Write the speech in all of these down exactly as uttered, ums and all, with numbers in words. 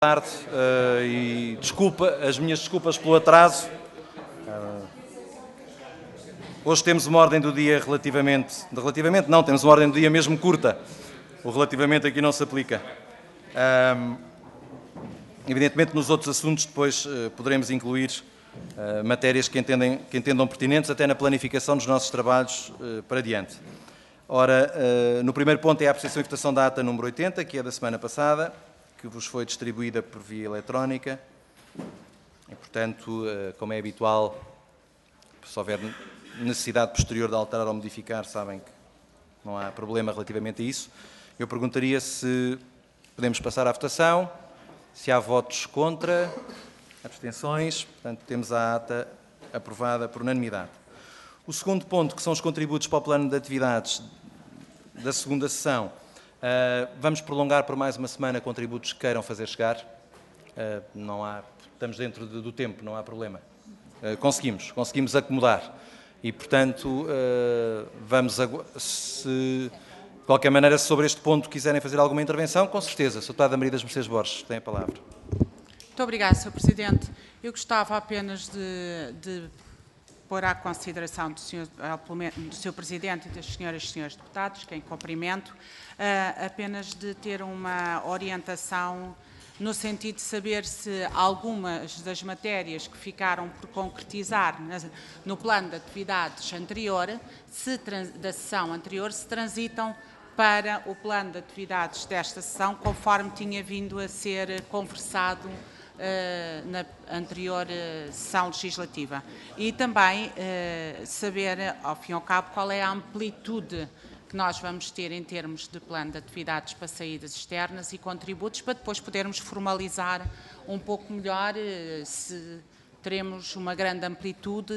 Tarde uh, e desculpa, as minhas desculpas pelo atraso. Uh, hoje temos uma ordem do dia relativamente, relativamente não, temos uma ordem do dia mesmo curta. O relativamente aqui não se aplica. Uh, evidentemente nos outros assuntos depois uh, poderemos incluir uh, matérias que, entendem, que entendam pertinentes até na planificação dos nossos trabalhos uh, para diante. Ora, uh, no primeiro ponto é a apreciação e votação da ata número oitenta, que é da semana passada, que vos foi distribuída por via eletrónica e, portanto, como é habitual, se houver necessidade posterior de alterar ou modificar, sabem que não há problema relativamente a isso. Eu perguntaria se podemos passar à votação, se há votos contra, abstenções, portanto, temos a ata aprovada por unanimidade. O segundo ponto, que são os contributos para o plano de atividades da segunda sessão. Uh, vamos prolongar por mais uma semana contributos que queiram fazer chegar. Uh, não há, estamos dentro de, do tempo, não há problema. Uh, conseguimos, conseguimos acomodar. E, portanto, uh, vamos... Se, de qualquer maneira, se sobre este ponto quiserem fazer alguma intervenção, com certeza. Sr. Deputada Maria das Mercedes Borges, tem a palavra. Muito obrigada, senhor Presidente. Eu gostava apenas de... de pôr à consideração do senhor, do senhor Presidente e das senhoras e senhores deputados, que em cumprimento, uh, apenas de ter uma orientação no sentido de saber se algumas das matérias que ficaram por concretizar no plano de atividades anterior, se, da sessão anterior, se transitam para o plano de atividades desta sessão, conforme tinha vindo a ser conversado Uh, na anterior uh, sessão legislativa. E também uh, saber, ao fim e ao cabo, qual é a amplitude que nós vamos ter em termos de plano de atividades para saídas externas e contributos, para depois podermos formalizar um pouco melhor uh, se teremos uma grande amplitude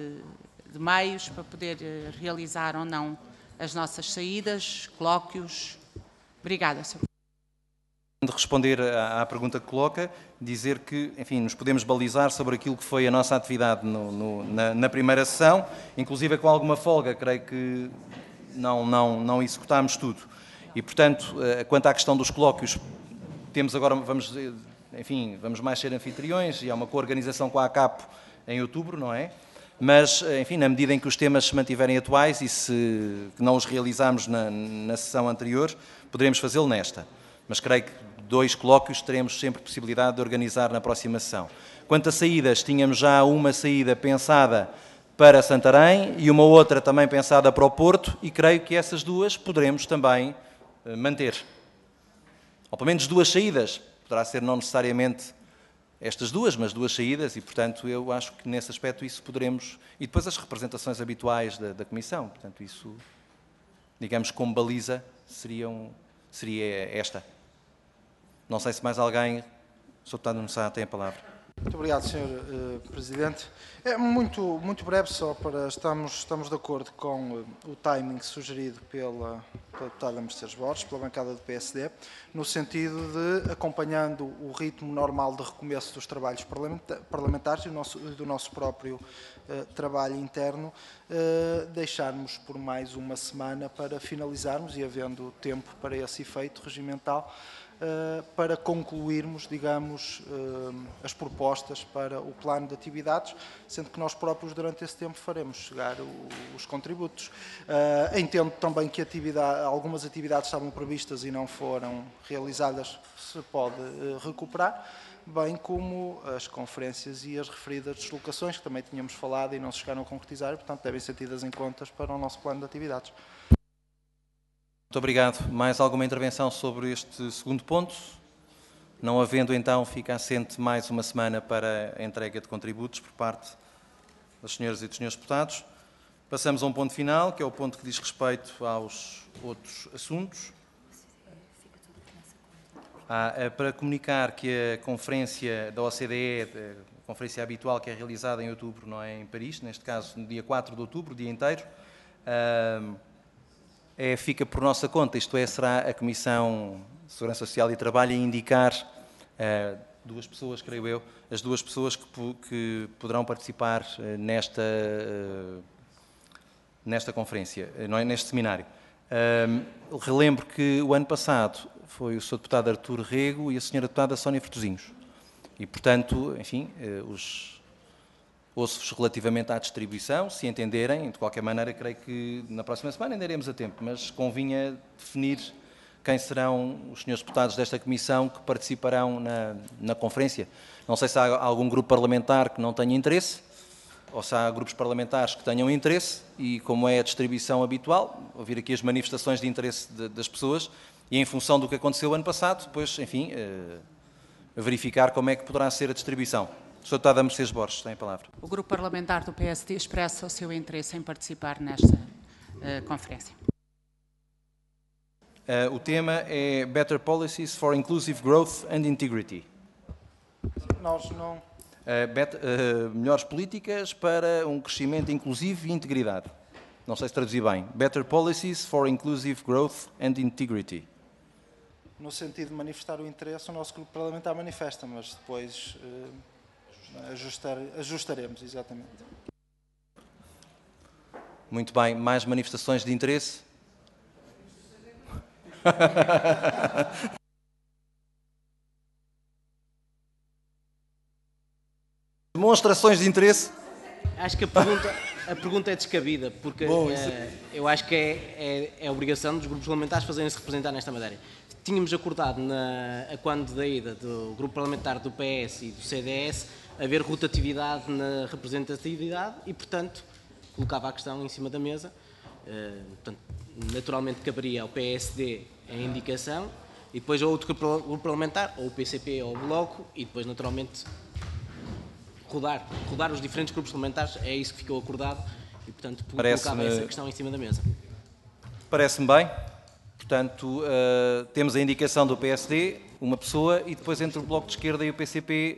de meios para poder uh, realizar ou não as nossas saídas, colóquios. Obrigada, senhor De responder à pergunta que coloca, dizer que, enfim, nos podemos balizar sobre aquilo que foi a nossa atividade no, no, na, na primeira sessão, inclusive com alguma folga, creio que não, não, não executámos tudo. E, portanto, quanto à questão dos colóquios, temos agora, vamos, enfim, vamos mais ser anfitriões e há uma coorganização com a ACAP em outubro, não é? Mas, enfim, na medida em que os temas se mantiverem atuais e se não os realizarmos na, na sessão anterior, poderemos fazê-lo nesta. Mas creio que dois colóquios teremos sempre possibilidade de organizar na próxima sessão. Quanto a saídas, tínhamos já uma saída pensada para Santarém e uma outra também pensada para o Porto e creio que essas duas poderemos também manter. Ou pelo menos duas saídas. Poderá ser não necessariamente estas duas, mas duas saídas e, portanto, eu acho que nesse aspecto isso poderemos... E depois as representações habituais da, da Comissão. Portanto, isso, digamos, como baliza, seriam, seria esta. Não sei se mais alguém, o senhor Deputado Nuno Sá, tem a palavra. Muito obrigado, senhor uh, Presidente. É muito, muito breve só para... Estamos, estamos de acordo com uh, o timing sugerido pela, pela deputada Mercedes Borges, pela bancada do P S D, no sentido de, acompanhando o ritmo normal de recomeço dos trabalhos parlamentares e do nosso, do nosso próprio uh, trabalho interno, uh, deixarmos por mais uma semana para finalizarmos, e havendo tempo para esse efeito regimental, Uh, para concluirmos, digamos, uh, as propostas para o plano de atividades, sendo que nós próprios, durante esse tempo, faremos chegar o, os contributos. Uh, entendo também que atividade, algumas atividades estavam previstas e não foram realizadas, se pode uh, recuperar, bem como as conferências e as referidas deslocações, que também tínhamos falado e não se chegaram a concretizar, e, portanto, devem ser tidas em contas para o nosso plano de atividades. Muito obrigado. Mais alguma intervenção sobre este segundo ponto? Não havendo, então, fica assente mais uma semana para a entrega de contributos por parte das senhoras e dos senhores deputados. Passamos a um ponto final, que é o ponto que diz respeito aos outros assuntos. Ah, para comunicar que a conferência da O C D E, a conferência habitual que é realizada em outubro, não é em Paris, neste caso no dia quatro de outubro, o dia inteiro, ah, É, fica por nossa conta, isto é, será a Comissão de Segurança Social e Trabalho a indicar uh, duas pessoas, creio eu, as duas pessoas que, que poderão participar uh, nesta, uh, nesta conferência, uh, não é, neste seminário. Uh, relembro que o ano passado foi o senhor Deputado Artur Rego e a senhora Deputada Sónia Fortuzinhos. E, portanto, enfim, os... ouço-vos relativamente à distribuição, se entenderem, de qualquer maneira, creio que na próxima semana ainda iremos a tempo, mas convinha definir quem serão os senhores deputados desta comissão que participarão na, na conferência. Não sei se há algum grupo parlamentar que não tenha interesse, ou se há grupos parlamentares que tenham interesse, e como é a distribuição habitual, ouvir aqui as manifestações de interesse de, das pessoas, e em função do que aconteceu ano passado, depois, enfim, eh, verificar como é que poderá ser a distribuição. senhor Deputada Mercedes Borges, tem a palavra. O grupo parlamentar do P S D expressa o seu interesse em participar nesta uh, conferência. Uh, o tema é Better Policies for Inclusive Growth and Integrity. Nós não... Uh, bet, uh, melhores políticas para um crescimento inclusivo e integridade. Não sei se traduzi bem. Better Policies for Inclusive Growth and Integrity. No sentido de manifestar o interesse, o nosso grupo parlamentar manifesta, mas depois uh, ajustar, ajustaremos, exatamente. Muito bem. Mais manifestações de interesse? Demonstrações de interesse? Acho que a pergunta, a pergunta é descabida, porque Bom, uh, isso... eu acho que é, é, é obrigação dos grupos parlamentares fazerem-se representar nesta matéria. Tínhamos acordado, na, a quando da ida do grupo parlamentar do P S e do C D S, haver rotatividade na representatividade e, portanto, colocava a questão em cima da mesa. Uh, portanto, naturalmente caberia ao P S D a indicação e depois a outro grupo parlamentar, ou o P C P ou o Bloco, e depois, naturalmente, rodar, rodar os diferentes grupos parlamentares, é isso que ficou acordado e, portanto, colocava essa questão em cima da mesa. Parece-me bem. Portanto, uh, temos a indicação do P S D, uma pessoa, e depois entre o Bloco de Esquerda e o P C P...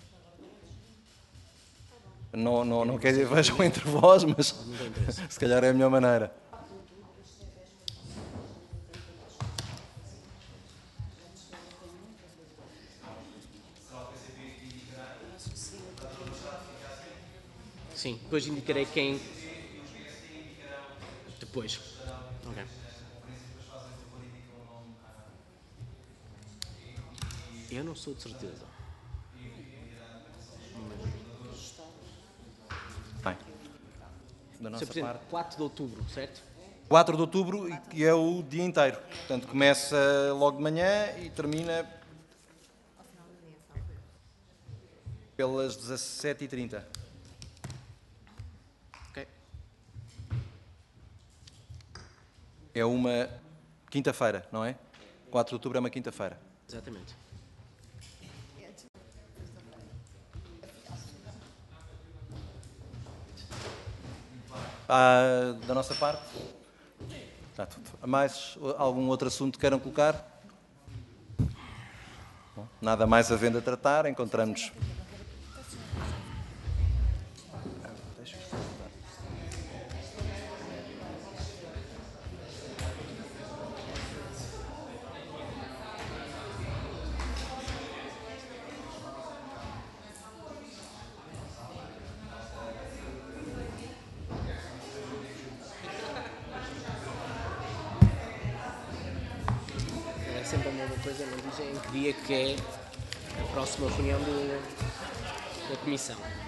Não, não, não quer dizer vejam entre vós, mas se calhar é a melhor maneira. Sim, depois indicarei quem... Depois. Ok. Eu não sou de certeza. Bem, da nossa senhor parte... quatro de outubro, certo? quatro de outubro, que é o dia inteiro. Portanto, começa logo de manhã e termina pelas dezassete e trinta. Ok. É uma quinta-feira, não é? quatro de outubro é uma quinta-feira. Exatamente. Ah, da nossa parte? Está tudo. Há mais algum outro assunto que queiram colocar? Bom, nada mais havendo a tratar, encontramos... É sempre a mesma coisa, não dizem em que dia que é a próxima reunião do, da Comissão.